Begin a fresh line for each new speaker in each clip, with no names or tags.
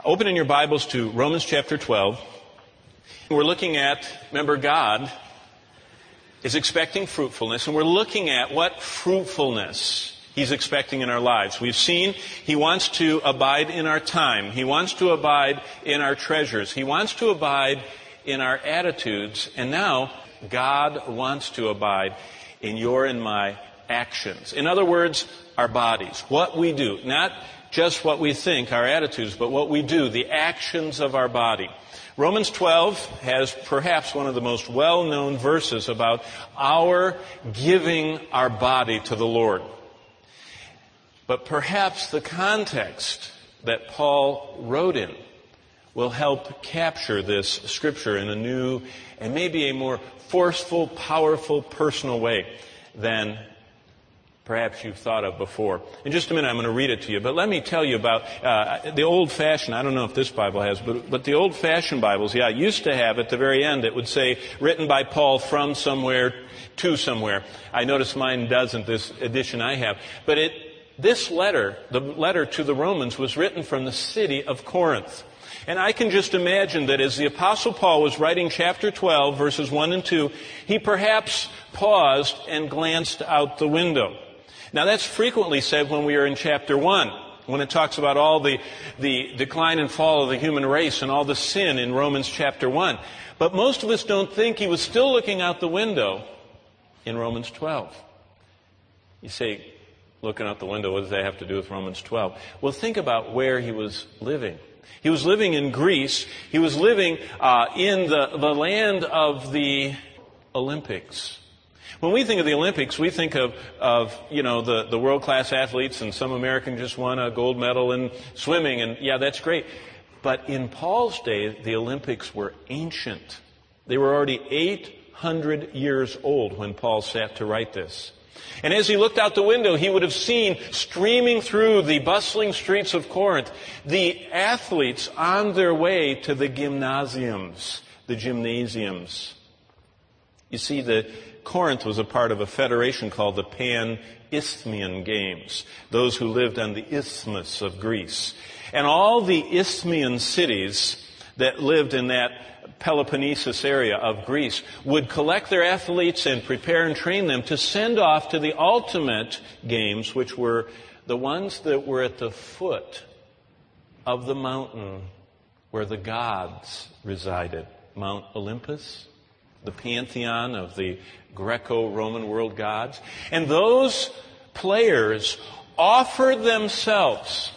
Open in your Bibles to Romans chapter 12. We're looking at, remember, God is expecting fruitfulness, and we're looking at what fruitfulness He's expecting in our lives. We've seen He wants to abide in our time. He wants to abide in our treasures. He wants to abide in our attitudes. And now, God wants to abide in your and my actions. In other words, our bodies. What we do. Not just what we think, our attitudes, but what we do, the actions of our body. Romans 12 has perhaps one of the most well-known verses about our giving our body to the Lord. But perhaps the context that Paul wrote in will help capture this scripture in a new and maybe a more forceful, powerful, personal way than perhaps you've thought of before. In just a minute, I'm going to read it to you. But let me tell you about the old-fashioned, I don't know if this Bible has, but the old-fashioned Bibles, used to have at the very end, it would say, written by Paul from somewhere to somewhere. I notice mine doesn't, this edition I have. But this letter, the letter to the Romans, was written from the city of Corinth. And I can just imagine that as the Apostle Paul was writing chapter 12, verses 1 and 2, he perhaps paused and glanced out the window. Now that's frequently said when we are in chapter 1, when it talks about all the decline and fall of the human race and all the sin in Romans chapter 1. But most of us don't think he was still looking out the window in Romans 12. You say, looking out the window, what does that have to do with Romans 12? Well, think about where he was living. He was living in Greece. He was living in the land of the Olympics. When we think of the Olympics, we think of the world-class athletes, and some American just won a gold medal in swimming, and that's great. But in Paul's day, the Olympics were ancient. They were already 800 years old when Paul sat to write this. And as he looked out the window, he would have seen streaming through the bustling streets of Corinth the athletes on their way to the gymnasiums. You see, Corinth was a part of a federation called the Pan-Isthmian Games, those who lived on the isthmus of Greece. And all the Isthmian cities that lived in that Peloponnesus area of Greece would collect their athletes and prepare and train them to send off to the ultimate games, which were the ones that were at the foot of the mountain where the gods resided. Mount Olympus, the pantheon of the Greco-Roman world gods. And those players offered themselves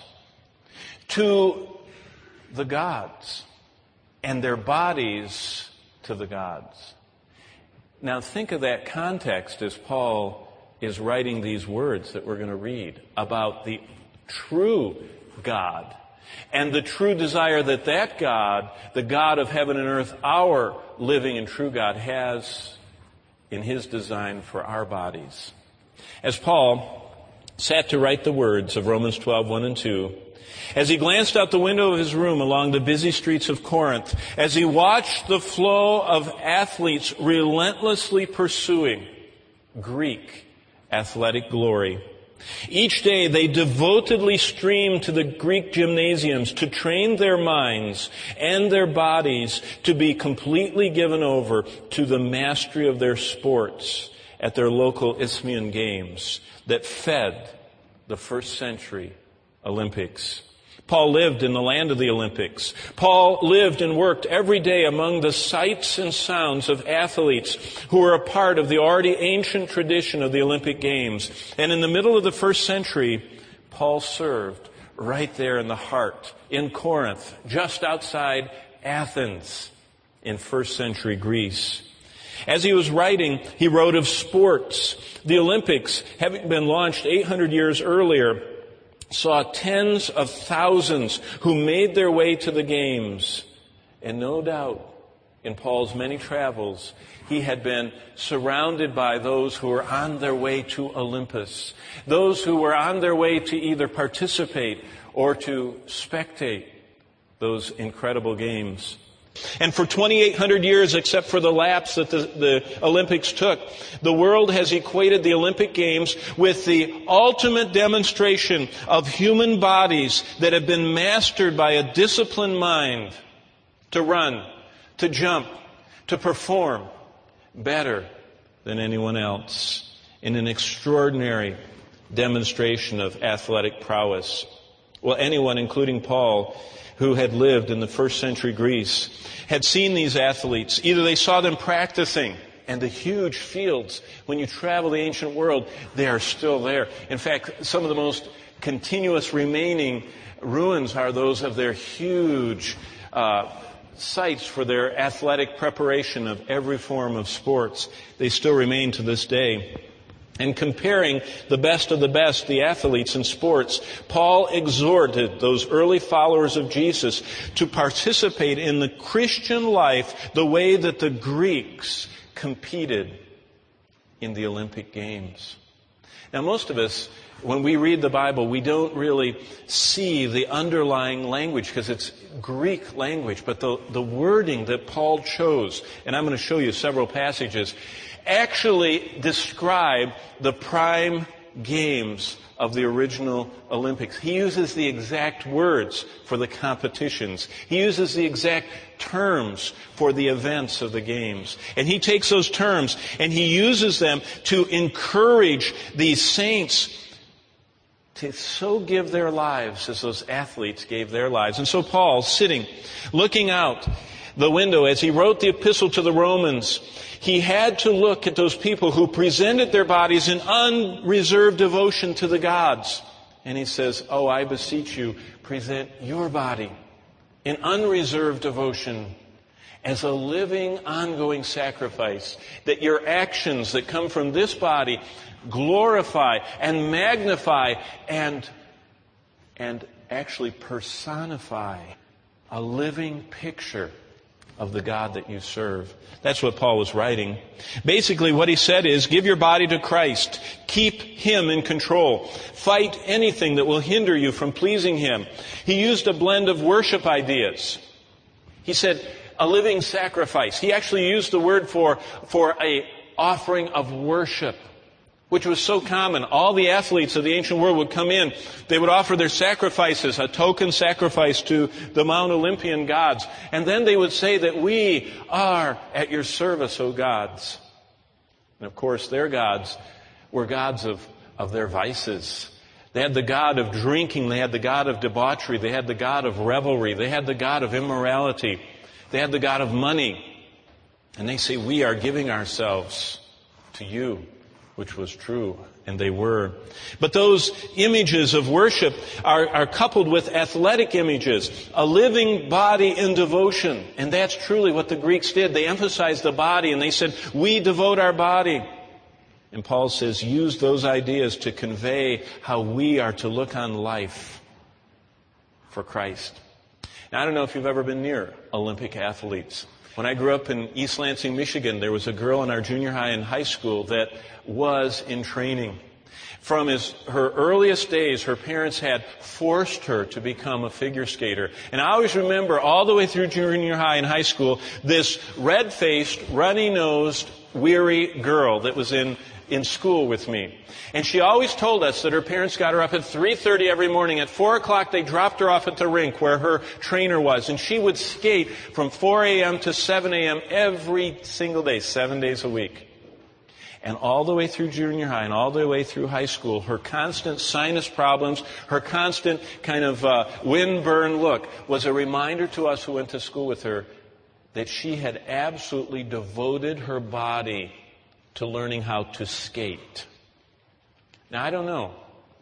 to the gods and their bodies to the gods. Now think of that context as Paul is writing these words that we're going to read about the true God and the true desire that God, the God of heaven and earth, our living and true God, has in His design for our bodies. As Paul sat to write the words of Romans 12, 1 and 2, as he glanced out the window of his room along the busy streets of Corinth, as he watched the flow of athletes relentlessly pursuing Greek athletic glory, each day they devotedly streamed to the Greek gymnasiums to train their minds and their bodies to be completely given over to the mastery of their sports at their local Isthmian games that fed the first century Olympics. Paul lived in the land of the Olympics. Paul lived and worked every day among the sights and sounds of athletes who were a part of the already ancient tradition of the Olympic Games. And in the middle of the first century, Paul served right there in the heart, in Corinth, just outside Athens, in first century Greece. As he was writing, he wrote of sports. The Olympics, having been launched 800 years earlier, saw tens of thousands who made their way to the games. And no doubt, in Paul's many travels, he had been surrounded by those who were on their way to Olympus, those who were on their way to either participate or to spectate those incredible games. And for 2,800 years, except for the lapse that the Olympics took, the world has equated the Olympic Games with the ultimate demonstration of human bodies that have been mastered by a disciplined mind to run, to jump, to perform better than anyone else in an extraordinary demonstration of athletic prowess. Well, anyone, including Paul, who had lived in the first century Greece, had seen these athletes. Either they saw them practicing, and the huge fields, when you travel the ancient world, they are still there. In fact, some of the most continuous remaining ruins are those of their huge sites for their athletic preparation of every form of sports. They still remain to this day. And comparing the best of the best, the athletes in sports, Paul exhorted those early followers of Jesus to participate in the Christian life the way that the Greeks competed in the Olympic Games. Now, most of us, when we read the Bible, we don't really see the underlying language because it's Greek language, but the wording that Paul chose, and I'm going to show you several passages, actually describe the prime games of the original Olympics. He uses the exact words for the competitions. He uses the exact terms for the events of the games. And he takes those terms and he uses them to encourage these saints to so give their lives as those athletes gave their lives. And so Paul, sitting, looking out the window as he wrote the epistle to the Romans, he had to look at those people who presented their bodies in unreserved devotion to the gods. And he says, "Oh, I beseech you, present your body in unreserved devotion as a living, ongoing sacrifice, that your actions that come from this body glorify and magnify and actually personify a living picture of the God that you serve." That's what Paul was writing. Basically, what he said is, give your body to Christ. Keep Him in control. Fight anything that will hinder you from pleasing Him. He used a blend of worship ideas. He said, a living sacrifice. He actually used the word for a offering of worship, which was so common. All the athletes of the ancient world would come in. They would offer their sacrifices, a token sacrifice to the Mount Olympian gods. And then they would say that we are at your service, O gods. And of course, their gods were gods of their vices. They had the god of drinking. They had the god of debauchery. They had the god of revelry. They had the god of immorality. They had the god of money. And they say, we are giving ourselves to you. Which was true, and they were. But those images of worship are coupled with athletic images, a living body in devotion. And that's truly what the Greeks did. They emphasized the body, and they said, we devote our body. And Paul says, use those ideas to convey how we are to look on life for Christ. Now, I don't know if you've ever been near Olympic athletes. When I grew up in East Lansing, Michigan, there was a girl in our junior high and high school that was in training. From her earliest days, her parents had forced her to become a figure skater. And I always remember all the way through junior high and high school, this red-faced, runny-nosed, weary girl that was in school with me. And she always told us that her parents got her up at 3:30 every morning. At 4 o'clock, they dropped her off at the rink where her trainer was. And she would skate from 4 a.m. to 7 a.m. every single day, 7 days a week. And all the way through junior high and all the way through high school, her constant sinus problems, her constant kind of wind-burn look was a reminder to us who went to school with her that she had absolutely devoted her body to learning how to skate. Now, I don't know.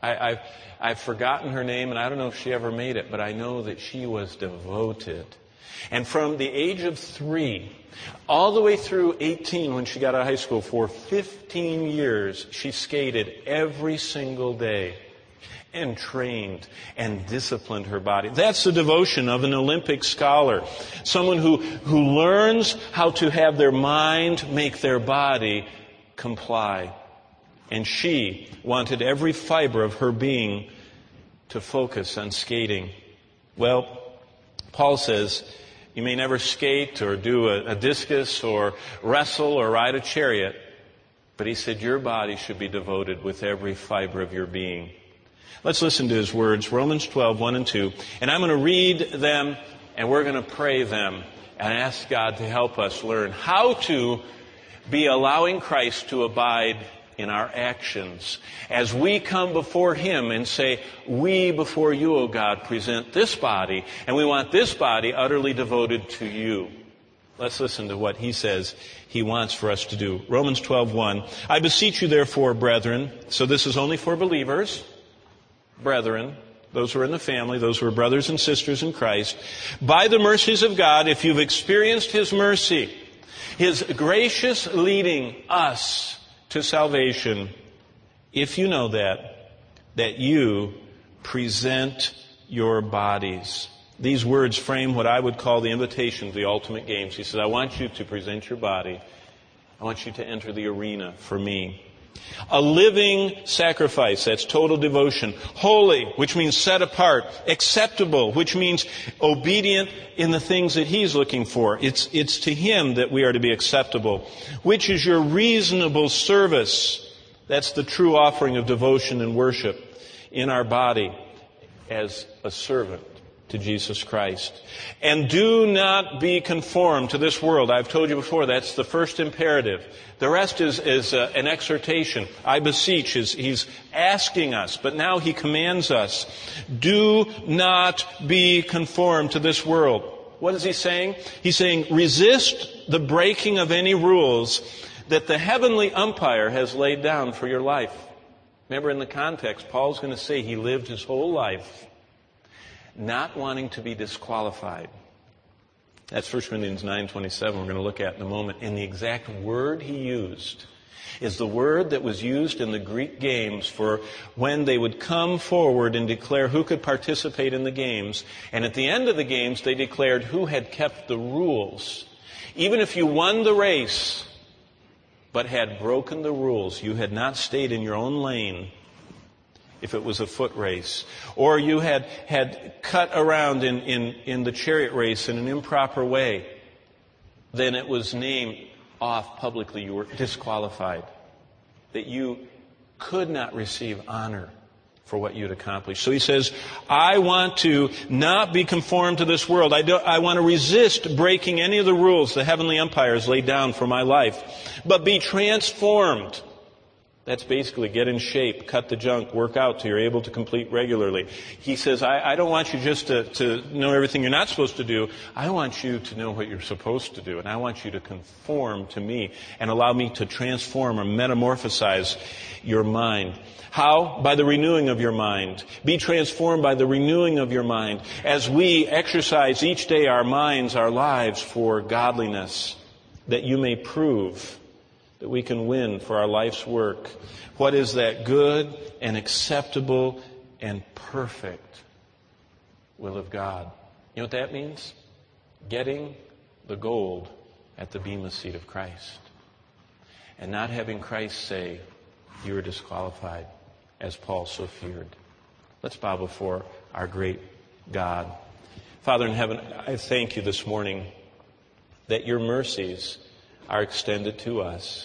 I've forgotten her name, and I don't know if she ever made it, but I know that she was devoted. And from the age of 3 all the way through 18 when she got out of high school, for 15 years, she skated every single day and trained and disciplined her body. That's the devotion of an Olympic scholar. Someone who learns how to have their mind make their body comply. And she wanted every fiber of her being to focus on skating. Well, Paul says, You may never skate or do a discus or wrestle or ride a chariot. But he said your body should be devoted with every fiber of your being. Let's listen to his words, Romans 12, 1 and 2. And I'm going to read them, and we're going to pray them and ask God to help us learn how to be allowing Christ to abide in our actions. As we come before him and say, we before you, O God, present this body, and we want this body utterly devoted to you. Let's listen to what he says he wants for us to do. Romans 12:1. I beseech you therefore, brethren, so this is only for believers, brethren, those who are in the family, those who are brothers and sisters in Christ, by the mercies of God, if you've experienced his mercy, his gracious leading us to salvation, if you know that you present your bodies. These words frame what I would call the invitation to the ultimate games. He says, I want you to present your body. I want you to enter the arena for me. A living sacrifice, that's total devotion. Holy, which means set apart. Acceptable, which means obedient in the things that he's looking for. It's to him that we are to be acceptable. Which is your reasonable service. That's the true offering of devotion and worship in our body as a servant to Jesus Christ. And do not be conformed to this world. I've told you before, that's the first imperative. The rest is an exhortation. I beseech, he's asking us, but now he commands us. Do not be conformed to this world. What is he saying? He's saying, resist the breaking of any rules that the heavenly umpire has laid down for your life. Remember, in the context, Paul's going to say he lived his whole life not wanting to be disqualified. That's 1 Corinthians 9:27 we're going to look at in a moment. And the exact word he used is the word that was used in the Greek games for when they would come forward and declare who could participate in the games. And at the end of the games, they declared who had kept the rules. Even if you won the race, but had broken the rules, you had not stayed in your own lane, if it was a foot race, or you had cut around in the chariot race in an improper way, then it was named off publicly. You were disqualified. That you could not receive honor for what you'd accomplished. So he says, I want to not be conformed to this world. I want to resist breaking any of the rules the heavenly umpires laid down for my life, but be transformed. That's basically get in shape, cut the junk, work out till you're able to complete regularly. He says, I don't want you just to know everything you're not supposed to do. I want you to know what you're supposed to do. And I want you to conform to me and allow me to transform or metamorphosize your mind. How? By the renewing of your mind. Be transformed by the renewing of your mind as we exercise each day our minds, our lives for godliness, that you may prove that we can win for our life's work. What is that good and acceptable and perfect will of God? You know what that means? Getting the gold at the bema seat of Christ. And not having Christ say, you are disqualified, as Paul so feared. Let's bow before our great God. Father in heaven, I thank you this morning that your mercies are extended to us.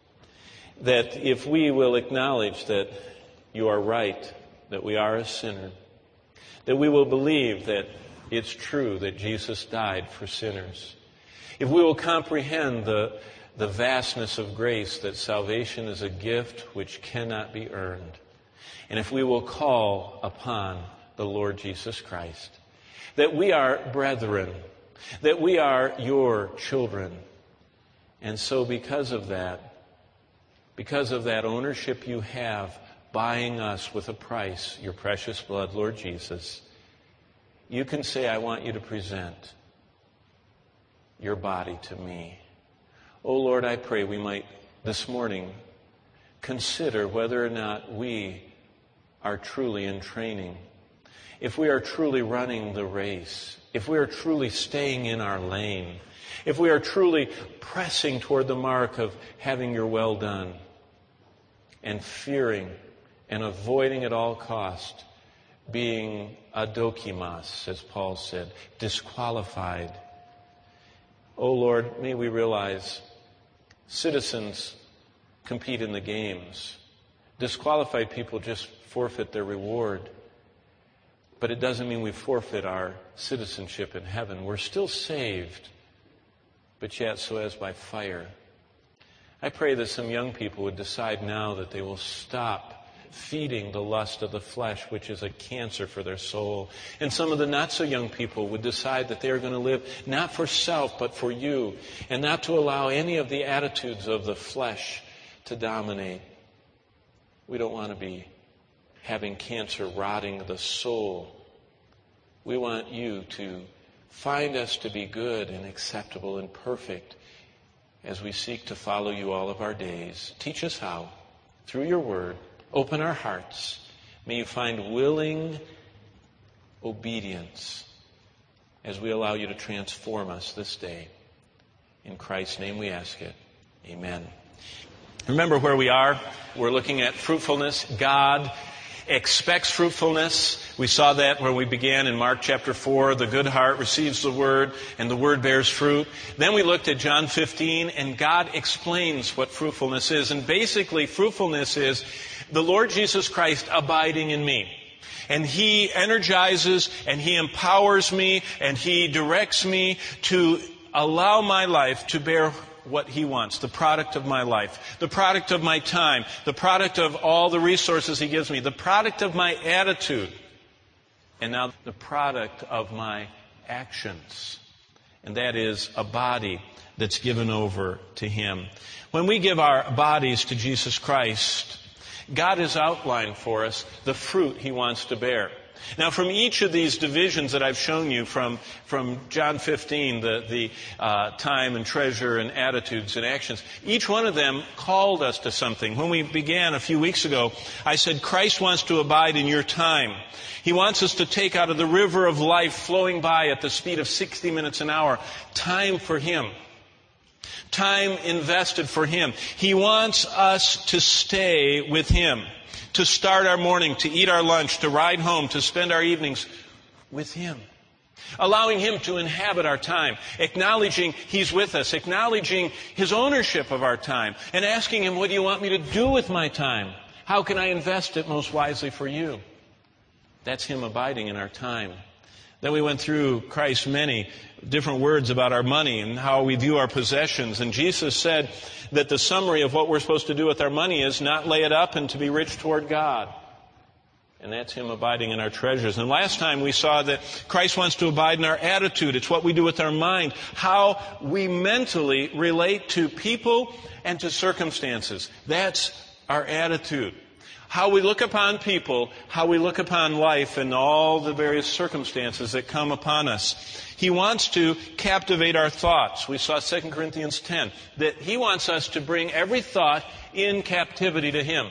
That if we will acknowledge that you are right, that we are a sinner, that we will believe that it's true that Jesus died for sinners. If we will comprehend the vastness of grace, that salvation is a gift which cannot be earned. And if we will call upon the Lord Jesus Christ, that we are brethren, that we are your children. And so because of that ownership you have, buying us with a price, your precious blood, Lord Jesus, you can say, I want you to present your body to me. Oh Lord, I pray we might this morning consider whether or not we are truly in training, if we are truly running the race, if we are truly staying in our lane, if we are truly pressing toward the mark of having your well done, and fearing and avoiding at all cost being adokimos, as Paul said, disqualified Oh Lord, may we realize citizens compete in the games. Disqualified people just forfeit their reward. But it doesn't mean we forfeit our citizenship in heaven. We're still saved, but yet so as by fire. I pray that some young people would decide now that they will stop feeding the lust of the flesh, which is a cancer for their soul. And some of the not-so-young people would decide that they are going to live not for self, but for you, and not to allow any of the attitudes of the flesh to dominate. We don't want to be having cancer rotting the soul. We want you to find us to be good and acceptable and perfect as we seek to follow you all of our days. Teach us how, through your word. Open our hearts. May you find willing obedience as we allow you to transform us this day. In Christ's name we ask it. Amen. Remember where we are. We're looking at fruitfulness. God expects fruitfulness. We saw that where we began in Mark chapter 4. The good heart receives the word, and the word bears fruit. Then we looked at John 15, and God explains what fruitfulness is. And basically, fruitfulness is the Lord Jesus Christ abiding in me. And He energizes, and He empowers me, and He directs me to allow my life to bear what He wants, the product of my life, the product of my time, the product of all the resources He gives me, the product of my attitude, and now the product of my actions. And that is a body that's given over to Him. When we give our bodies to Jesus Christ, God has outlined for us the fruit He wants to bear. Now, from each of these divisions that I've shown you, from John 15, the time and treasure and attitudes and actions, each one of them called us to something. When we began a few weeks ago, I said Christ wants to abide in your time. He wants us to take out of the river of life flowing by at the speed of 60 minutes an hour, time for Him. Time invested for Him. He wants us to stay with Him, to start our morning, to eat our lunch, to ride home, to spend our evenings with Him. Allowing Him to inhabit our time, acknowledging He's with us, acknowledging His ownership of our time, and asking Him, what do you want me to do with my time? How can I invest it most wisely for you? That's Him abiding in our time. Then we went through Christ's many different words about our money and how we view our possessions. And Jesus said that the summary of what we're supposed to do with our money is not lay it up and to be rich toward God. And that's Him abiding in our treasures. And last time we saw that Christ wants to abide in our attitude. It's what we do with our mind, how we mentally relate to people and to circumstances. That's our attitude. How we look upon people, how we look upon life and all the various circumstances that come upon us. He wants to captivate our thoughts. We saw 2 Corinthians 10, that He wants us to bring every thought in captivity to Him.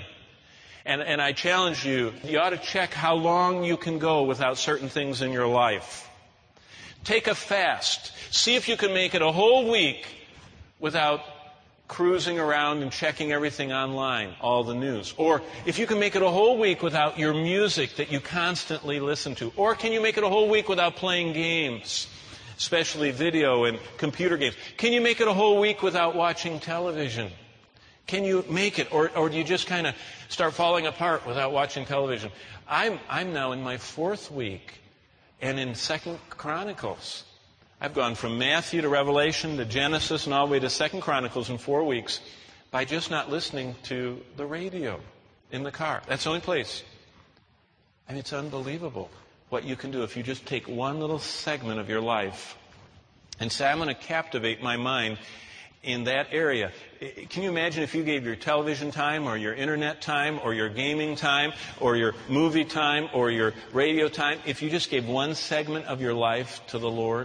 And I challenge you, you ought to check how long you can go without certain things in your life. Take a fast. See if you can make it a whole week without cruising around and checking everything online, all the news. Or if you can make it a whole week without your music that you constantly listen to. Or can you make it a whole week without playing games, especially video and computer games? Can you make it a whole week without watching television? Can you make it? Or do you just kind of start falling apart without watching television? I'm now in my 4th week and in 2 Chronicles. I've gone from Matthew to Revelation to Genesis and all the way to 2 Chronicles in 4 weeks by just not listening to the radio in the car. That's the only place. And it's unbelievable what you can do if you just take one little segment of your life and say, I'm going to captivate my mind in that area. Can you imagine if you gave your television time or your internet time or your gaming time or your movie time or your radio time, if you just gave one segment of your life to the Lord?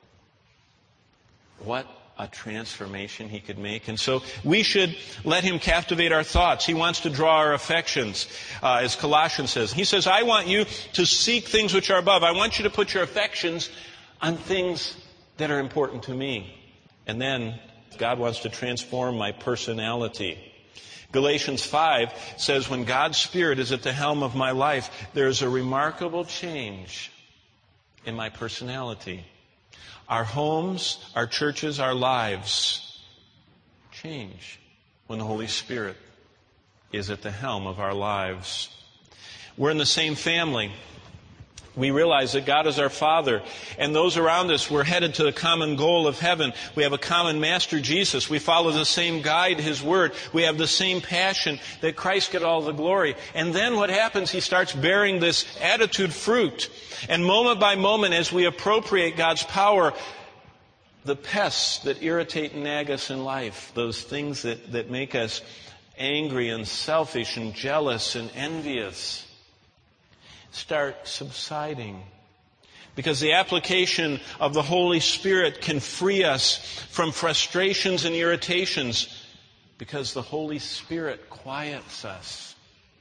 What a transformation He could make. And so we should let Him captivate our thoughts. He wants to draw our affections, as Colossians says. He says, I want you to seek things which are above. I want you to put your affections on things that are important to me. And then God wants to transform my personality. Galatians 5 says, when God's Spirit is at the helm of my life, there's a remarkable change in my personality. Our homes, our churches, our lives change when the Holy Spirit is at the helm of our lives. We're in the same family. We realize that God is our Father, and those around us, we're headed to the common goal of heaven. We have a common Master, Jesus. We follow the same guide, His Word. We have the same passion that Christ get all the glory. And then what happens? He starts bearing this attitude fruit. And moment by moment, as we appropriate God's power, the pests that irritate and nag us in life, those things that make us angry and selfish and jealous and envious, start subsiding. Because the application of the Holy Spirit can free us from frustrations and irritations, because the Holy Spirit quiets us,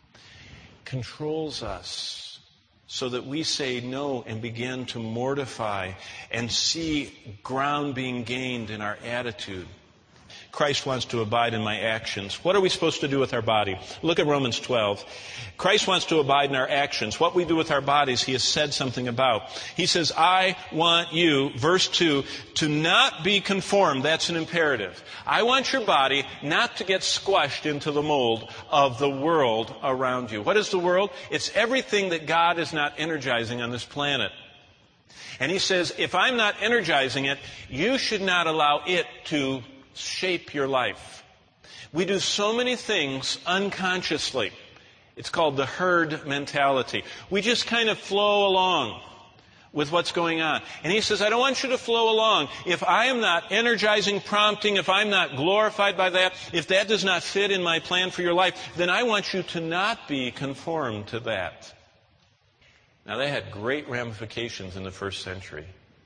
controls us, so that we say no and begin to mortify and see ground being gained in our attitude. Christ wants to abide in my actions. What are we supposed to do with our body? Look at Romans 12. Christ wants to abide in our actions. What we do with our bodies, He has said something about. He says, I want you, verse 2, to not be conformed. That's an imperative. I want your body not to get squashed into the mold of the world around you. What is the world? It's everything that God is not energizing on this planet. And He says, if I'm not energizing it, you should not allow it to shape your life. We do so many things unconsciously. It's called the herd mentality. We just kind of flow along with what's going on. And He says, I don't want you to flow along. If I am not energizing, prompting, if I'm not glorified by that, if that does not fit in my plan for your life, then I want you to not be conformed to that. Now, that had great ramifications in the first century.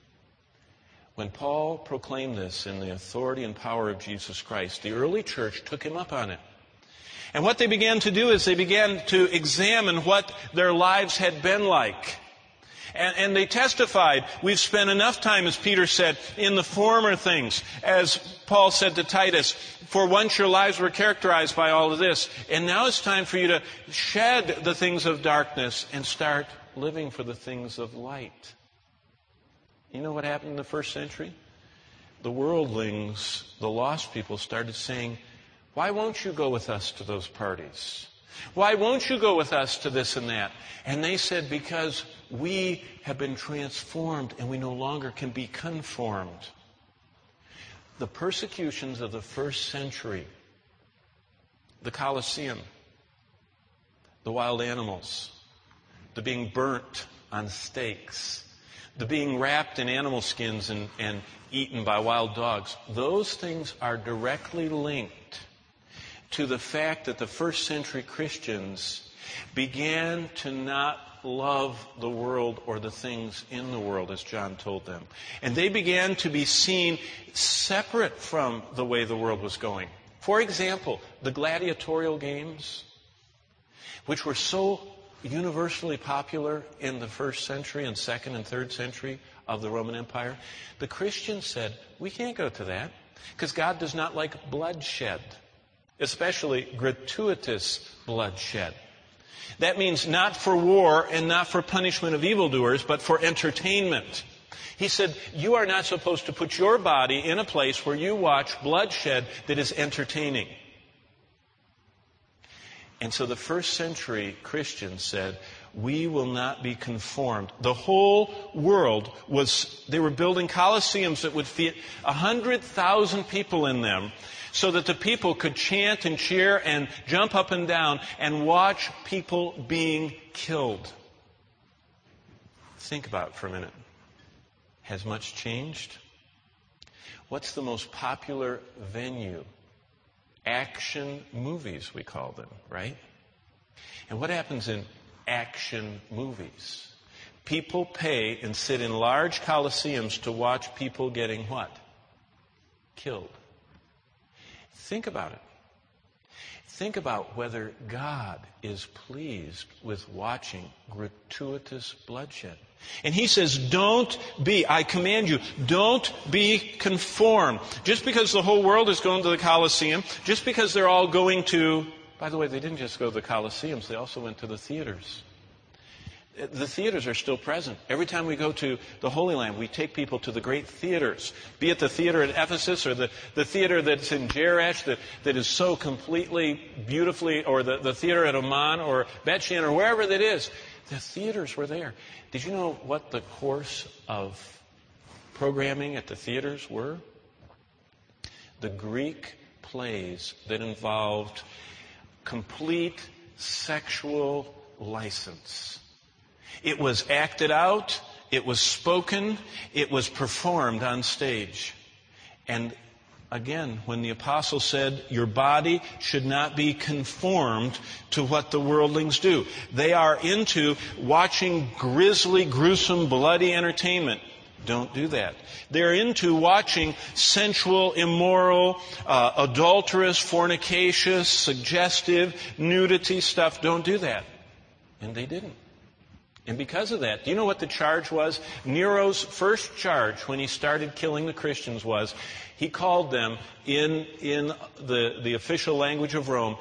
When Paul proclaimed this in the authority and power of Jesus Christ, the early church took him up on it. And what they began to do is they began to examine what their lives had been like. And they testified, we've spent enough time, as Peter said, in the former things. As Paul said to Titus, for once your lives were characterized by all of this. And now it's time for you to shed the things of darkness and start living for the things of light. You know what happened in the first century? The worldlings, the lost people, started saying, why won't you go with us to those parties? Why won't you go with us to this and that? And they said, because we have been transformed and we no longer can be conformed. The persecutions of the first century, the Colosseum, the wild animals, the being burnt on stakes, the being wrapped in animal skins and eaten by wild dogs, those things are directly linked to the fact that the first century Christians began to not love the world or the things in the world, as John told them. And they began to be seen separate from the way the world was going. For example, the gladiatorial games, which were so universally popular in the first century and second and third century of the Roman Empire, the Christians said, we can't go to that because God does not like bloodshed, especially gratuitous bloodshed. That means not for war and not for punishment of evildoers, but for entertainment. He said, you are not supposed to put your body in a place where you watch bloodshed that is entertaining. And so the first century Christians said, we will not be conformed. The whole world they were building colosseums that would fit 100,000 people in them so that the people could chant and cheer and jump up and down and watch people being killed. Think about it for a minute. Has much changed? What's the most popular venue? Action movies, we call them, right? And what happens in action movies? People pay and sit in large coliseums to watch people getting what? Killed. Think about it. Think about whether God is pleased with watching gratuitous bloodshed. And He says, I command you, don't be conformed. Just because the whole world is going to the Colosseum, just because they're all going to, by the way, they didn't just go to the Colosseums, they also went to the theaters. The theaters are still present. Every time we go to the Holy Land, we take people to the great theaters, be it the theater at Ephesus or the theater that's in Jerash that is so completely, beautifully, or the theater at Amman or Bet Shean or wherever that is. The theaters were there. Did you know what the course of programming at the theaters were? The Greek plays that involved complete sexual license. It was acted out, it was spoken, it was performed on stage. And again, when the apostle said, your body should not be conformed to what the worldlings do. They are into watching grisly, gruesome, bloody entertainment. Don't do that. They're into watching sensual, immoral, adulterous, fornicacious, suggestive, nudity stuff. Don't do that. And they didn't. And because of that, do you know what the charge was? Nero's first charge when he started killing the Christians was, he called them, in the official language of Rome,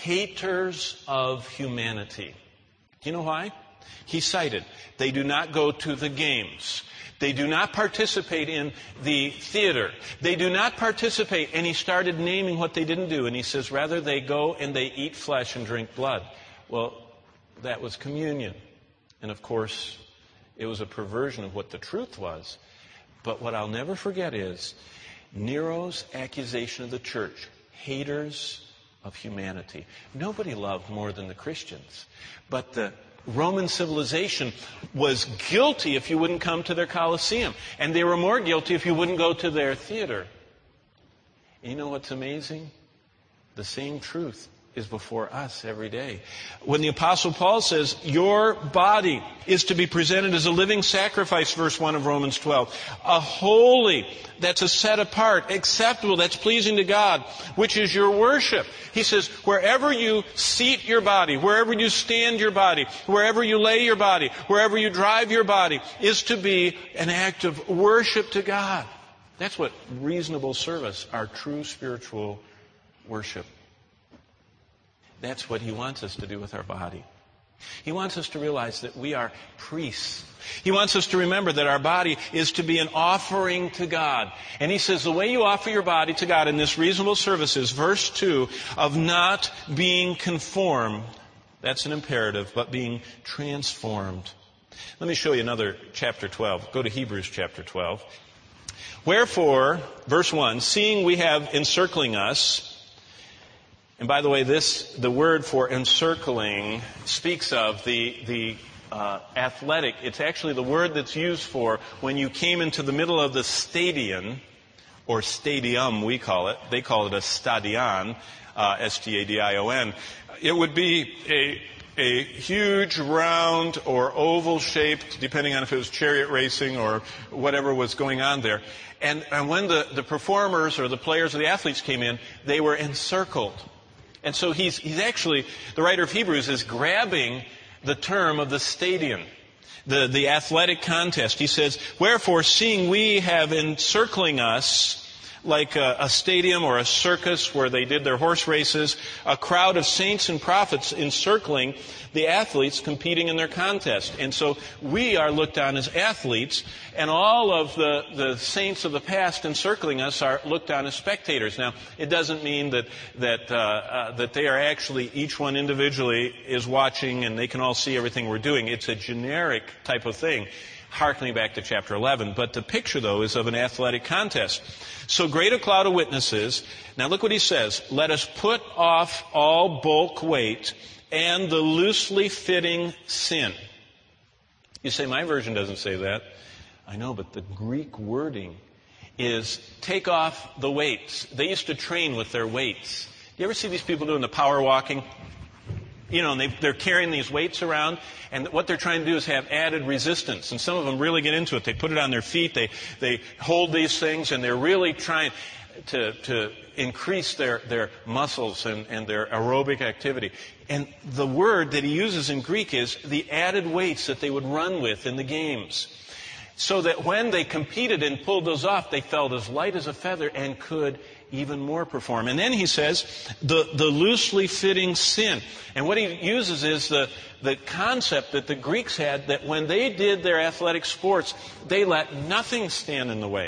haters of humanity. Do you know why? He cited, they do not go to the games. They do not participate in the theater. They do not participate, and he started naming what they didn't do. And he says, rather they go and they eat flesh and drink blood. Well, that was communion. And of course, it was a perversion of what the truth was. But what I'll never forget is Nero's accusation of the church, haters of humanity. Nobody loved more than the Christians. But the Roman civilization was guilty if you wouldn't come to their Colosseum. And they were more guilty if you wouldn't go to their theater. And you know what's amazing? The same truth is before us every day. When the Apostle Paul says, your body is to be presented as a living sacrifice, verse 1 of Romans 12, a holy, that's a set apart, acceptable, that's pleasing to God, which is your worship. He says, wherever you seat your body, wherever you stand your body, wherever you lay your body, wherever you drive your body, is to be an act of worship to God. That's what reasonable service, our true spiritual worship. That's what He wants us to do with our body. He wants us to realize that we are priests. He wants us to remember that our body is to be an offering to God. And He says the way you offer your body to God in this reasonable service is, verse 2, of not being conformed. That's an imperative, but being transformed. Let me show you another chapter 12. Go to Hebrews chapter 12. Wherefore, verse 1, seeing we have encircling us. And by the way, the word for encircling speaks of the athletic. It's actually the word that's used for when you came into the middle of the stadion, or stadium we call it. They call it a stadion, S-T-A-D-I-O-N. It would be a huge round or oval shaped, depending on if it was chariot racing or whatever was going on there. And when the performers or the players or the athletes came in, they were encircled. And so he's actually, the writer of Hebrews is grabbing the term of the stadion, the athletic contest. He says, wherefore, seeing we have encircling us, like a stadium or a circus where they did their horse races, a crowd of saints and prophets encircling the athletes competing in their contest. And so we are looked on as athletes, and all of the saints of the past encircling us are looked on as spectators. Now, it doesn't mean that they are actually, each one individually is watching and they can all see everything we're doing. It's a generic type of thing, hearkening back to chapter 11. But the picture, though, is of an athletic contest. So great a cloud of witnesses. Now look what he says. Let us put off all bulk weight and the loosely fitting sin. You say, my version doesn't say that. I know, but the Greek wording is take off the weights. They used to train with their weights. You ever see these people doing the power walking? You know, and they're carrying these weights around, and what they're trying to do is have added resistance. And some of them really get into it. They put it on their feet, they hold these things, and they're really trying to increase their muscles and their aerobic activity. And the word that he uses in Greek is the added weights that they would run with in the games. so that when they competed and pulled those off, they felt as light as a feather and could even more perform. And then he says, the loosely fitting sin. And what he uses is the concept that the Greeks had, that when they did their athletic sports, they let nothing stand in the way.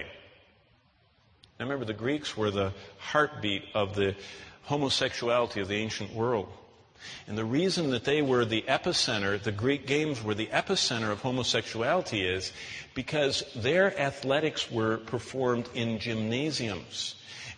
Now remember, the Greeks were the heartbeat of the homosexuality of the ancient world. And the reason that they were the epicenter, the Greek games were the epicenter of homosexuality, is because their athletics were performed in gymnasiums.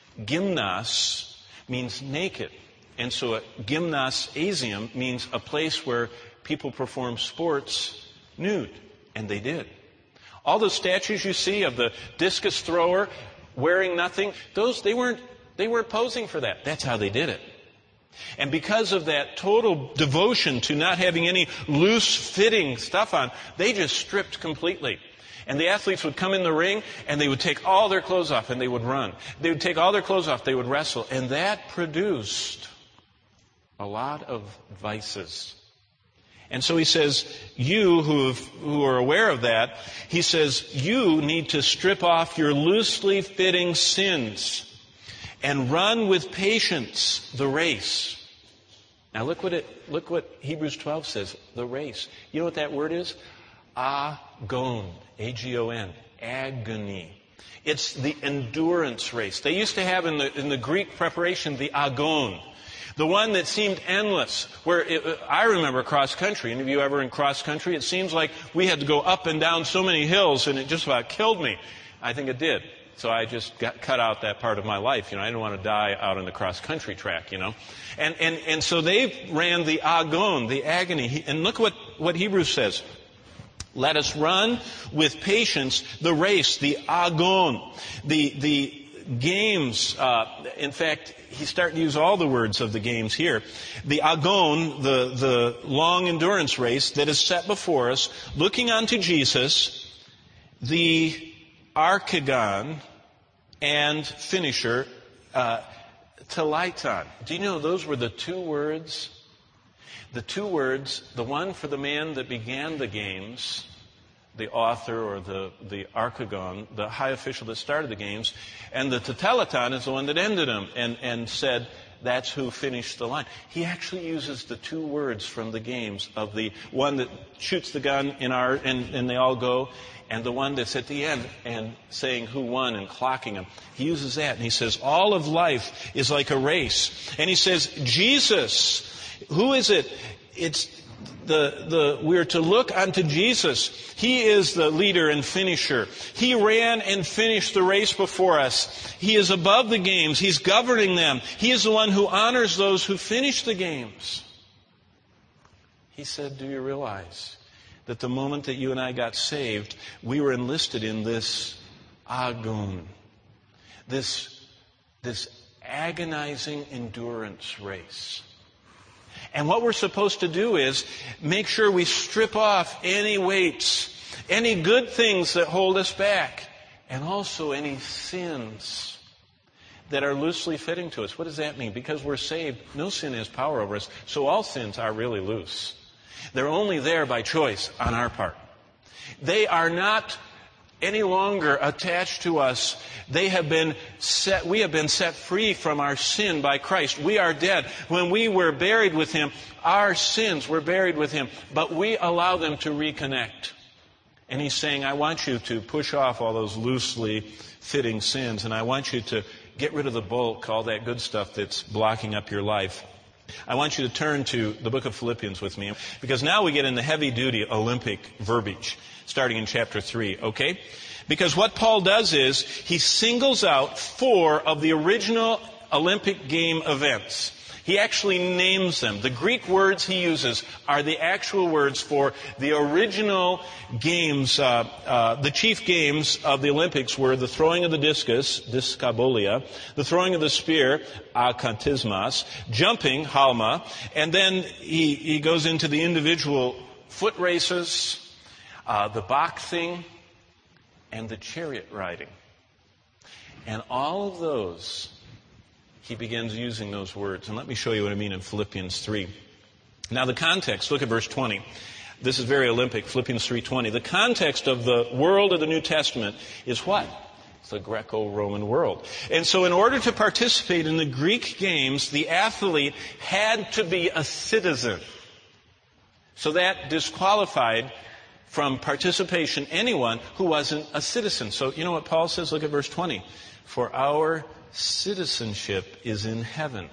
Gymnos means naked. And so a gymnasium means a place where people perform sports nude. And they did. All those statues you see of the discus thrower wearing nothing, they weren't posing for that. That's how they did it. And because of that total devotion to not having any loose-fitting stuff on, they just stripped completely. And the athletes would come in the ring, and they would take all their clothes off, and they would run. They would take all their clothes off, they would wrestle. And that produced a lot of vices. And so he says, you who are aware of that, he says, you need to strip off your loosely fitting sins and run with patience the race. Now look what Hebrews 12 says, the race. You know what that word is? Agon, A-G-O-N, agony. It's the endurance race. They used to have in the Greek preparation the agon, the one that seemed endless. I remember cross country. Any of you ever in cross country? It seems like we had to go up and down so many hills, and it just about killed me. I think it did. So I just cut out that part of my life. I didn't want to die out on the cross-country track, And so they ran the agon, the agony. And look what Hebrews says. Let us run with patience the race, the agon, the games. In fact, he's starting to use all the words of the games here. The agon, the long endurance race that is set before us, looking unto Jesus, the archegon and finisher, teleiton. Do you know those were the two words? The two words, the one for the man that began the games, the author or the archegon, the high official that started the games, and the teleiton is the one that ended them and said, that's who finished the line. He actually uses the two words from the games of the one that shoots the gun and they all go, and the one that's at the end and saying who won and clocking them. He uses that, and he says all of life is like a race. And he says, Jesus, who is it? It's we are to look unto Jesus. He is the leader and finisher. He ran and finished the race before us. He is above the games. He's governing them. He is the one who honors those who finish the games. He said, do you realize that the moment that you and I got saved, we were enlisted in this agon, this agonizing endurance race. And what we're supposed to do is make sure we strip off any weights, any good things that hold us back, and also any sins that are loosely fitting to us. What does that mean? Because we're saved, no sin has power over us, so all sins are really loose. They're only there by choice on our part. They are not any longer attached to us. We have been set free from our sin by Christ. We are dead. When we were buried with Him, our sins were buried with Him, but we allow them to reconnect. And He's saying, I want you to push off all those loosely fitting sins, and I want you to get rid of the bulk, all that good stuff that's blocking up your life. I want you to turn to the book of Philippians with me, because now we get into heavy-duty Olympic verbiage, starting in chapter 3, okay? Because what Paul does is, he singles out 4 of the original Olympic game events. He actually names them. The Greek words he uses are the actual words for the original games. The chief games of the Olympics were the throwing of the discus, diskabolia, the throwing of the spear, akantismas, jumping, halma, and then he goes into the individual foot races, the boxing, and the chariot riding. And all of those, he begins using those words. And let me show you what I mean in Philippians 3. Now the context, look at verse 20. This is very Olympic, Philippians 3:20. The context of the world of the New Testament is what? It's the Greco-Roman world. And so in order to participate in the Greek games, the athlete had to be a citizen. So that disqualified from participation anyone who wasn't a citizen. So you know what Paul says? Look at verse 20. For our citizenship is in heaven.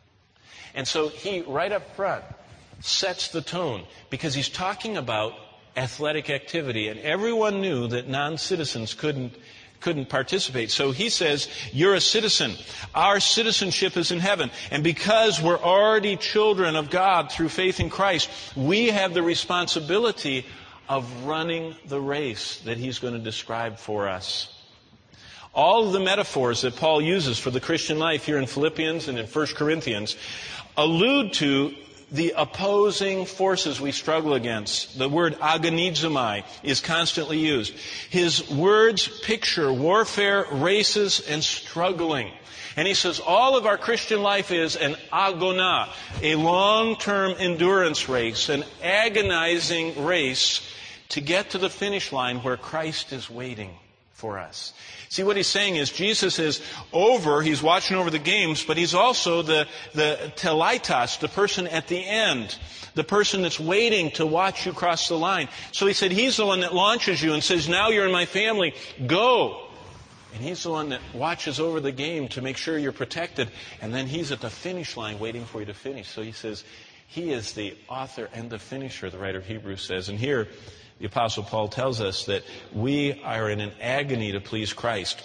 And so he, right up front, sets the tone because he's talking about athletic activity, and everyone knew that non-citizens couldn't participate. So he says, you're a citizen. Our citizenship is in heaven. And because we're already children of God through faith in Christ, we have the responsibility of running the race that he's going to describe for us. All of the metaphors that Paul uses for the Christian life here in Philippians and in 1 Corinthians allude to the opposing forces we struggle against. The word agonizomai is constantly used. His words picture warfare, races, and struggling. And he says all of our Christian life is an agona, a long-term endurance race, an agonizing race to get to the finish line where Christ is waiting for us. See, what he's saying is Jesus is he's watching over the games, but he's also the telaitos, the person at the end, the person that's waiting to watch you cross the line. So he said he's the one that launches you and says, now you're in my family, go. And he's the one that watches over the game to make sure you're protected. And then he's at the finish line waiting for you to finish. So he says he is the author and the finisher, the writer of Hebrews says. And here, the Apostle Paul tells us that we are in an agony to please Christ.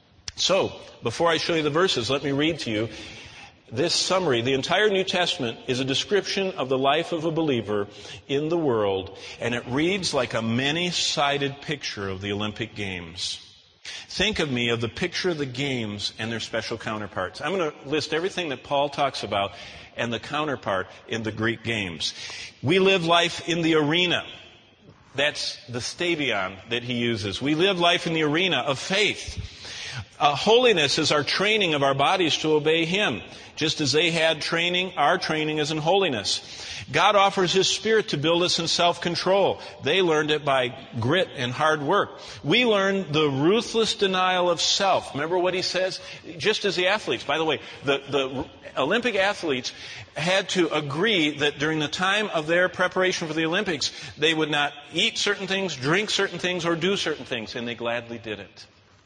So, before I show you the verses, let me read to you this summary. The entire New Testament is a description of the life of a believer in the world, and it reads like a many-sided picture of the Olympic Games. Think of the picture of the games and their special counterparts. I'm going to list everything that Paul talks about and the counterpart in the Greek games. We live life in the arena. That's the stadion that he uses. We live life in the arena of faith. Holiness is our training of our bodies to obey him. Just as they had training, our training is in holiness. God offers his Spirit to build us in self-control. They learned it by grit and hard work. We learn the ruthless denial of self. Remember what he says? Just as the athletes. By the way, the Olympic athletes had to agree that during the time of their preparation for the Olympics, they would not eat certain things, drink certain things, or do certain things. And they gladly did it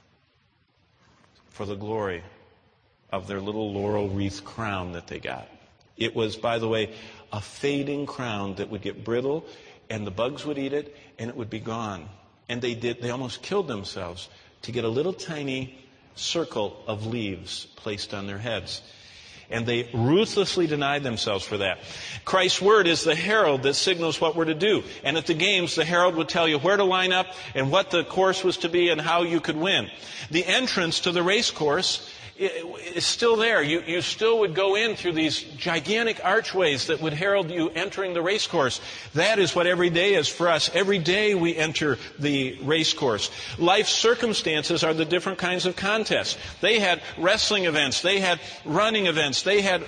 for the glory of their little laurel wreath crown that they got. It was, by the way, a fading crown that would get brittle, and the bugs would eat it, and it would be gone. And they almost killed themselves to get a little tiny circle of leaves placed on their heads. And they ruthlessly denied themselves for that. Christ's word is the herald that signals what we're to do. And at the games, the herald would tell you where to line up and what the course was to be and how you could win. The entrance to the race course is still there. You still would go in through these gigantic archways that would herald you entering the race course. That is what every day is for us. Every day we enter the race course. Life circumstances are the different kinds of contests. They had wrestling events. They had running events. They had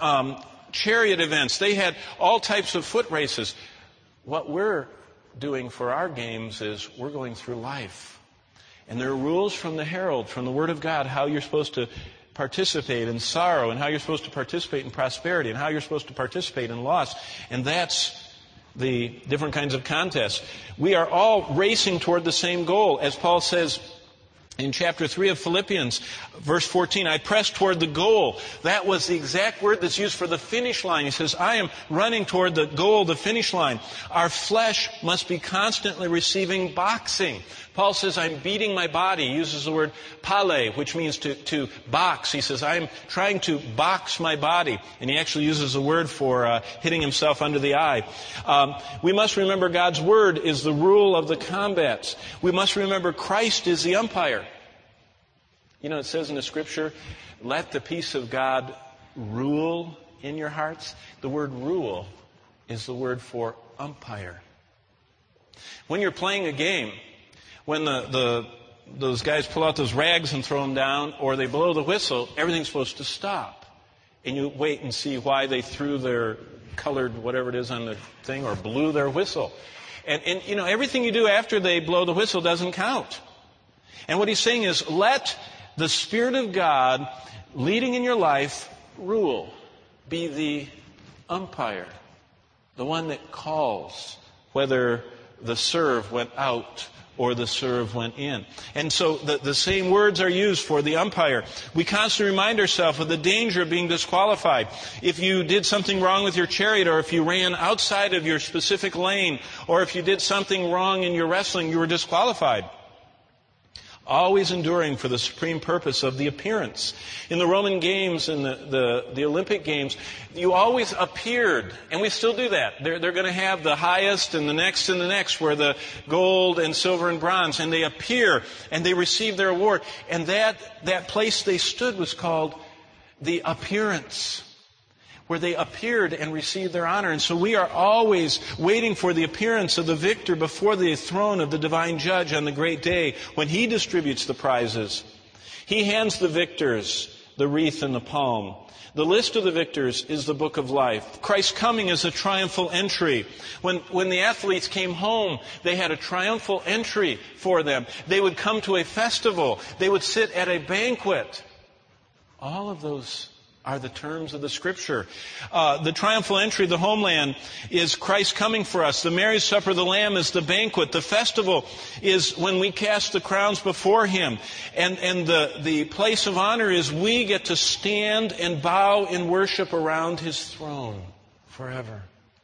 chariot events. They had all types of foot races. What we're doing for our games is we're going through life. And there are rules from the herald, from the Word of God, how you're supposed to participate in sorrow, and how you're supposed to participate in prosperity, and how you're supposed to participate in loss. And that's the different kinds of contests. We are all racing toward the same goal. As Paul says in chapter 3 of Philippians, verse 14, I press toward the goal. That was the exact word that's used for the finish line. He says, I am running toward the goal, the finish line. Our flesh must be constantly receiving boxing. Paul says, I'm beating my body. He uses the word pale, which means to box. He says, I'm trying to box my body. And he actually uses the word for hitting himself under the eye. We must remember God's word is the rule of the combats. We must remember Christ is the umpire. You know, it says in the Scripture, let the peace of God rule in your hearts. The word rule is the word for umpire. When you're playing a game, when those guys pull out those rags and throw them down, or they blow the whistle, everything's supposed to stop. And you wait and see why they threw their colored whatever it is on the thing, or blew their whistle. And everything you do after they blow the whistle doesn't count. And what he's saying is, let the Spirit of God leading in your life rule. Be the umpire, the one that calls whether the serve went out or the serve went in. And so the same words are used for the umpire. We constantly remind ourselves of the danger of being disqualified. If you did something wrong with your chariot, or if you ran outside of your specific lane, or if you did something wrong in your wrestling, you were disqualified. Always enduring for the supreme purpose of the appearance. In the Roman Games and the Olympic Games, you always appeared, and we still do that. They're going to have the highest and the next and the next, where the gold and silver and bronze, and they appear and they receive their award. And that place they stood was called the appearance, where they appeared and received their honor. And so we are always waiting for the appearance of the victor before the throne of the divine judge on the great day when he distributes the prizes. He hands the victors the wreath and the palm. The list of the victors is the book of life. Christ's coming is a triumphal entry. When the athletes came home, they had a triumphal entry for them. They would come to a festival. They would sit at a banquet. All of those are the terms of the Scripture. The triumphal entry, the homeland, is Christ coming for us. The marriage supper of the Lamb is the banquet. The festival is when we cast the crowns before Him. And the place of honor is we get to stand and bow in worship around His throne forever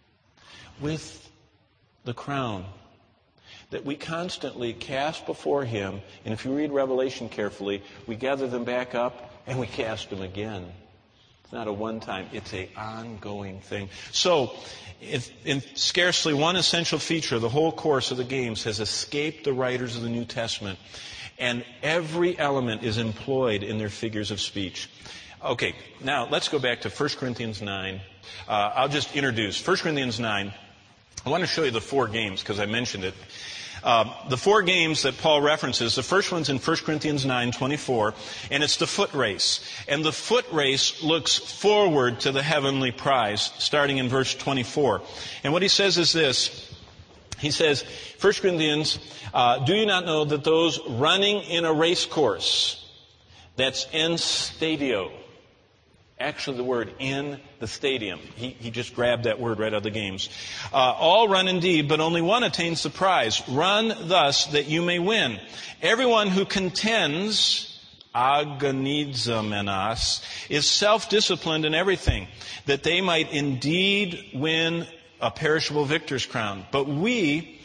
with the crown that we constantly cast before Him. And if you read Revelation carefully, we gather them back up and we cast them again. It's not a one-time, it's an ongoing thing. So, in scarcely one essential feature, the whole course of the games has escaped the writers of the New Testament. And every element is employed in their figures of speech. Okay, now let's go back to 1 Corinthians 9. I'll just introduce 1 Corinthians 9. I want to show you the 4 games because I mentioned it. The 4 games that Paul references, the first one's in 1 Corinthians 9:24, and it's the foot race. And the foot race looks forward to the heavenly prize, starting in verse 24. And what he says is this. He says, 1 Corinthians, do you not know that those running in a race course, that's en stadio, actually the word in the stadium. He just grabbed that word right out of the games. All run indeed, but only one attains the prize. Run thus that you may win. Everyone who contends, agonizomenos, is self-disciplined in everything, that they might indeed win a perishable victor's crown. But we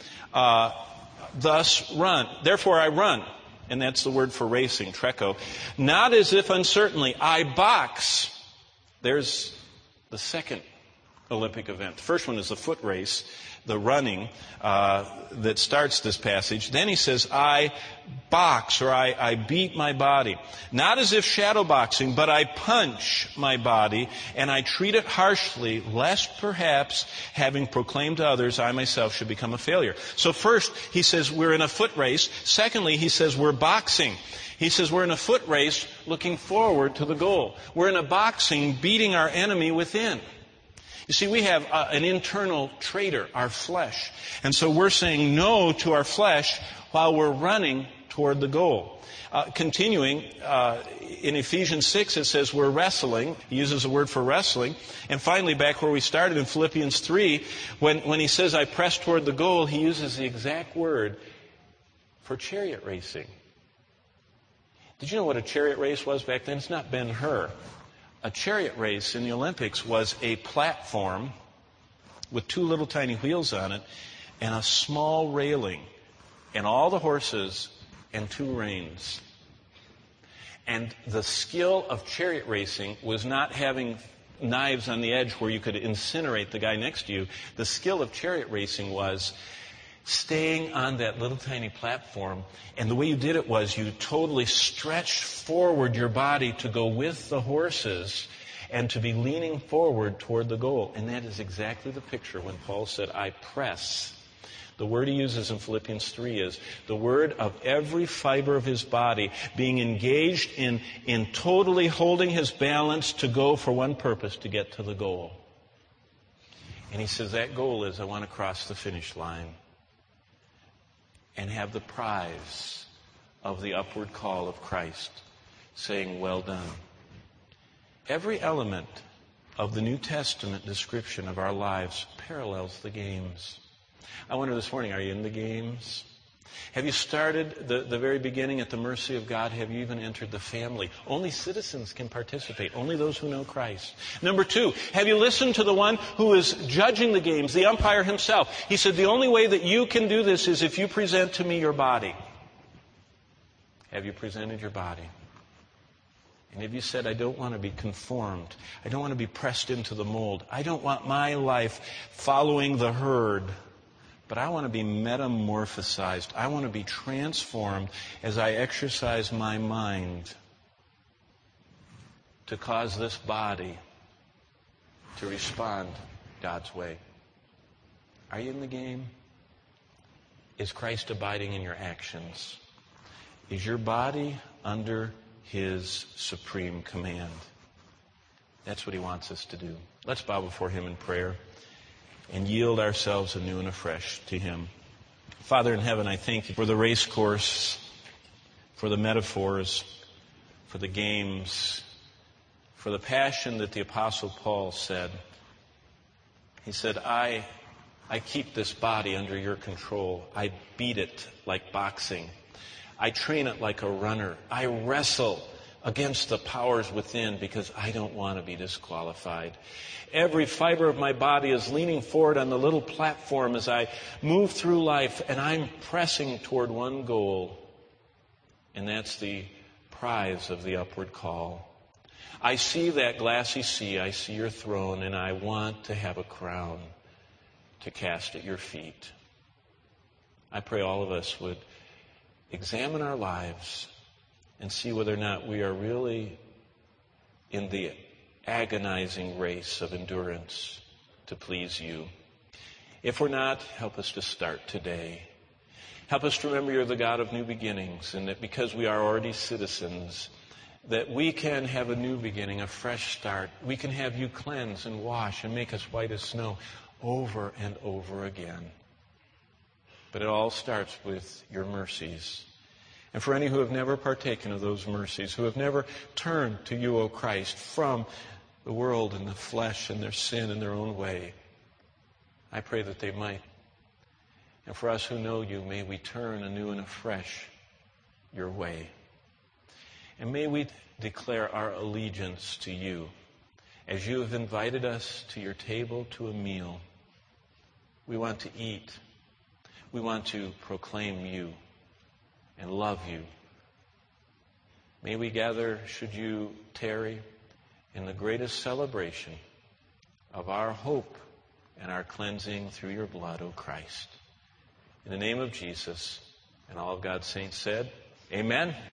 thus run. Therefore I run. And that's the word for racing, treko. Not as if uncertainly. I box. There's the second Olympic event. The first one is the foot race, the running that starts this passage. Then he says, I box, or I beat my body. Not as if shadow boxing, but I punch my body, and I treat it harshly, lest perhaps, having proclaimed to others, I myself should become a failure. So first, he says we're in a foot race. Secondly, he says we're boxing. He says we're in a foot race looking forward to the goal. We're in a boxing beating our enemy within. You see, we have an internal traitor, our flesh. And so we're saying no to our flesh while we're running toward the goal. Continuing, in Ephesians 6 it says we're wrestling. He uses a word for wrestling. And finally, back where we started in Philippians 3, when he says I press toward the goal, he uses the exact word for chariot racing. Did you know what a chariot race was back then? It's not Ben-Hur. A chariot race in the Olympics was a platform with 2 little tiny wheels on it and a small railing and all the horses and 2 reins. And the skill of chariot racing was not having knives on the edge where you could incinerate the guy next to you. The skill of chariot racing was staying on that little tiny platform, and the way you did it was you totally stretched forward your body to go with the horses and to be leaning forward toward the goal. And that is exactly the picture when Paul said, I press. The word he uses in Philippians 3 is the word of every fiber of his body being engaged in totally holding his balance to go for one purpose, to get to the goal. And he says, that goal is I want to cross the finish line and have the prize of the upward call of Christ, saying, well done. Every element of the New Testament description of our lives parallels the games. I wonder this morning, are you in the games? Have you started the very beginning at the mercy of God? Have you even entered the family? Only citizens can participate, only those who know Christ. Number 2, have you listened to the one who is judging the games, the umpire himself? He said, the only way that you can do this is if you present to me your body. Have you presented your body? And have you said, I don't want to be conformed. I don't want to be pressed into the mold. I don't want my life following the herd. But I want to be metamorphosized. I want to be transformed as I exercise my mind to cause this body to respond God's way. Are you in the game? Is Christ abiding in your actions? Is your body under His supreme command? That's what He wants us to do. Let's bow before Him in prayer and yield ourselves anew and afresh to Him. Father in heaven, I thank You for the race course, for the metaphors, for the games, for the passion that the Apostle Paul said. He said, I keep this body under Your control. I beat it like boxing. I train it like a runner. I wrestle against the powers within because I don't want to be disqualified. Every fiber of my body is leaning forward on the little platform as I move through life, and I'm pressing toward one goal, and that's the prize of the upward call. I see that glassy sea, I see Your throne, and I want to have a crown to cast at Your feet. I pray all of us would examine our lives and see whether or not we are really in the agonizing race of endurance to please You. If we're not, help us to start today. Help us to remember You're the God of new beginnings, and that because we are already citizens, that we can have a new beginning, a fresh start. We can have You cleanse and wash and make us white as snow over and over again. But it all starts with Your mercies. And for any who have never partaken of those mercies, who have never turned to You, O Christ, from the world and the flesh and their sin and their own way, I pray that they might. And for us who know You, may we turn anew and afresh Your way. And may we declare our allegiance to You as You have invited us to Your table to a meal. We want to eat. We want to proclaim You and love You. May we gather, should You tarry, in the greatest celebration of our hope and our cleansing through Your blood, O Christ. In the name of Jesus, and all of God's saints said, Amen.